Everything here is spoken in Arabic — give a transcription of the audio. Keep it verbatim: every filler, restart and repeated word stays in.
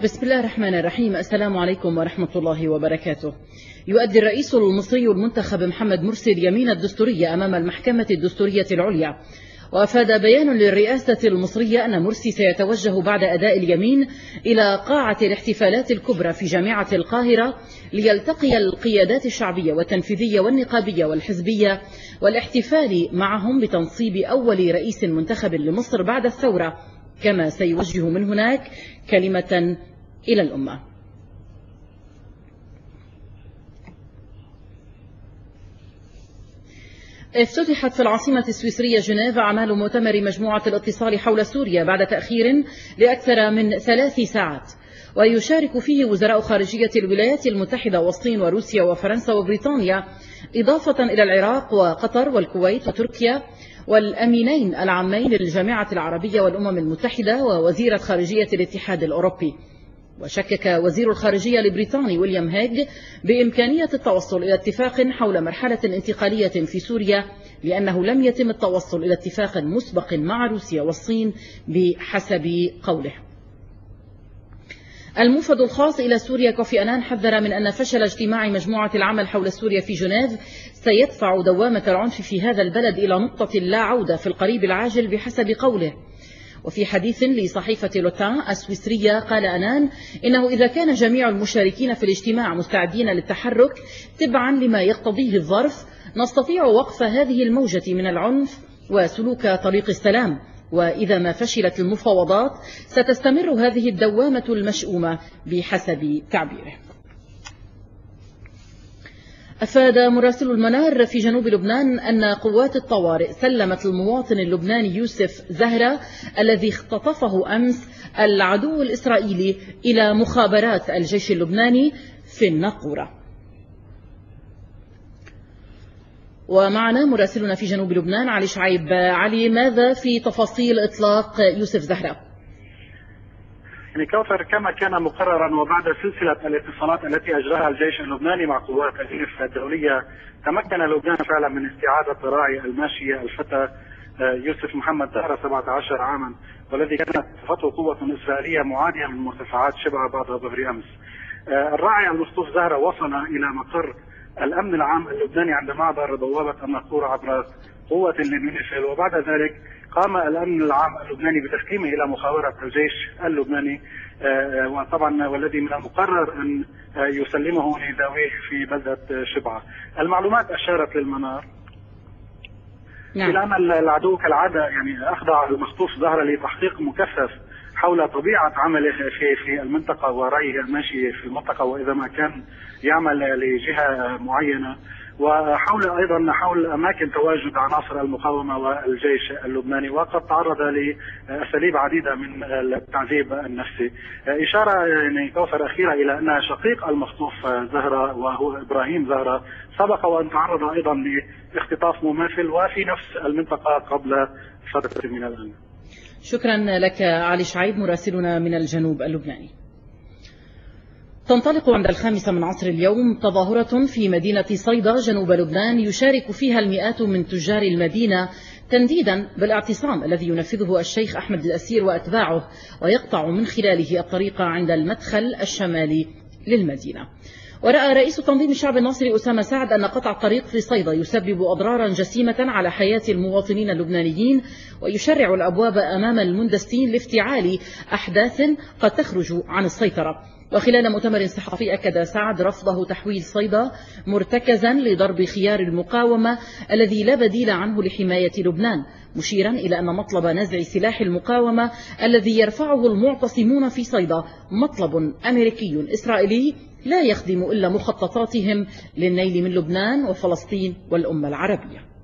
بسم الله الرحمن الرحيم. السلام عليكم ورحمة الله وبركاته. يؤدي الرئيس المصري المنتخب محمد مرسي اليمين الدستورية أمام المحكمة الدستورية العليا، وأفاد بيان للرئاسة المصرية أن مرسي سيتوجه بعد أداء اليمين إلى قاعة الاحتفالات الكبرى في جامعة القاهرة ليلتقي القيادات الشعبية والتنفيذية والنقابية والحزبية والاحتفال معهم بتنصيب أول رئيس منتخب لمصر بعد الثورة، كما سيوجه من هناك كلمة إلى الأمة. افتتحت في العاصمة السويسرية جنيف أعمال مؤتمر مجموعة الاتصال حول سوريا بعد تأخير لأكثر من ثلاث ساعات، ويشارك فيه وزراء خارجية الولايات المتحدة والصين وروسيا وفرنسا وبريطانيا، إضافة إلى العراق وقطر والكويت وتركيا والأمينين العامين للجامعة العربية والأمم المتحدة ووزيرة خارجية الاتحاد الأوروبي. وشكك وزير الخارجية البريطاني ويليام هيج بإمكانية التوصل إلى اتفاق حول مرحلة انتقالية في سوريا، لأنه لم يتم التوصل إلى اتفاق مسبق مع روسيا والصين بحسب قوله. الموفد الخاص إلى سوريا كوفي أنان حذر من أن فشل اجتماع مجموعة العمل حول سوريا في جنيف سيدفع دوامة العنف في هذا البلد إلى نقطة لا عودة في القريب العاجل بحسب قوله. وفي حديث لصحيفة لوتان السويسرية قال أنان إنه إذا كان جميع المشاركين في الاجتماع مستعدين للتحرك تبعا لما يقتضيه الظرف، نستطيع وقف هذه الموجة من العنف وسلوك طريق السلام، وإذا ما فشلت المفاوضات ستستمر هذه الدوامة المشؤومة بحسب تعبيره. أفاد مراسل المنار في جنوب لبنان أن قوات الطوارئ سلمت المواطن اللبناني يوسف زهرة الذي اختطفه أمس العدو الإسرائيلي إلى مخابرات الجيش اللبناني في الناقورة. ومعنا مراسلنا في جنوب لبنان علي شعيب. علي، ماذا في تفاصيل إطلاق يوسف زهرة؟ يعني كوثر، كما كان مقررا وبعد سلسلة الاتصالات التي أجراها الجيش اللبناني مع قوات الإنف الدولية، تمكن لبنان فعلا من استعادة راعي الماشية الفتى يوسف محمد زهرة سبعة عشر عاما، والذي كانت اختطفته قوة إسرائيلية معادية من مرتفعات شبعة بعد ظهر أمس. الراعي المخطوف زهرة وصل إلى مقر الأمن العام اللبناني عند معبر بوابة الناقورة عبر قوة لليونيفيل، وبعد ذلك قام الأمن العام اللبناني بتسليمه إلى مخابرة الجيش اللبناني، وطبعا والذي من المقرر أن يسلمه لذويه في بلدة شبعة. المعلومات أشارت للمنار نعم. إلى أن العدو كالعادة يعني أخضع المخطوف زهرة لتحقيق مكثف حول طبيعة عمله في في المنطقة ورأيه الماشي في المنطقة، وإذا ما كان يعمل لجهة معينة، وحول أيضا حول أماكن تواجد عناصر المقاومة والجيش اللبناني، وقد تعرض لأساليب عديدة من التعذيب النفسي. إشارة يعني كوثر أخيرة إلى أن شقيق المخطوف زهرة وهو إبراهيم زهرة سبق وأن تعرض أيضا لاختطاف مماثل وفي نفس المنطقة قبل فترة من الآن. شكرا لك علي شعيب مراسلنا من الجنوب اللبناني. تنطلق عند الخامسة من عصر اليوم تظاهرة في مدينة صيدا جنوب لبنان يشارك فيها المئات من تجار المدينة تنديدا بالاعتصام الذي ينفذه الشيخ أحمد الأسير وأتباعه، ويقطع من خلاله الطريق عند المدخل الشمالي للمدينة. ورأى رئيس تنظيم الشعب الناصري أسامة سعد أن قطع الطريق في صيدا يسبب أضرارا جسيمة على حياة المواطنين اللبنانيين، ويشرع الأبواب أمام المندسين لافتعال أحداث قد تخرج عن السيطرة. وخلال مؤتمر صحفي أكد سعد رفضه تحويل صيدا مرتكزا لضرب خيار المقاومة الذي لا بديل عنه لحماية لبنان، مشيرا إلى أن مطلب نزع سلاح المقاومة الذي يرفعه المعتصمون في صيدا مطلب أمريكي إسرائيلي لا يخدم إلا مخططاتهم للنيل من لبنان وفلسطين والأمة العربية.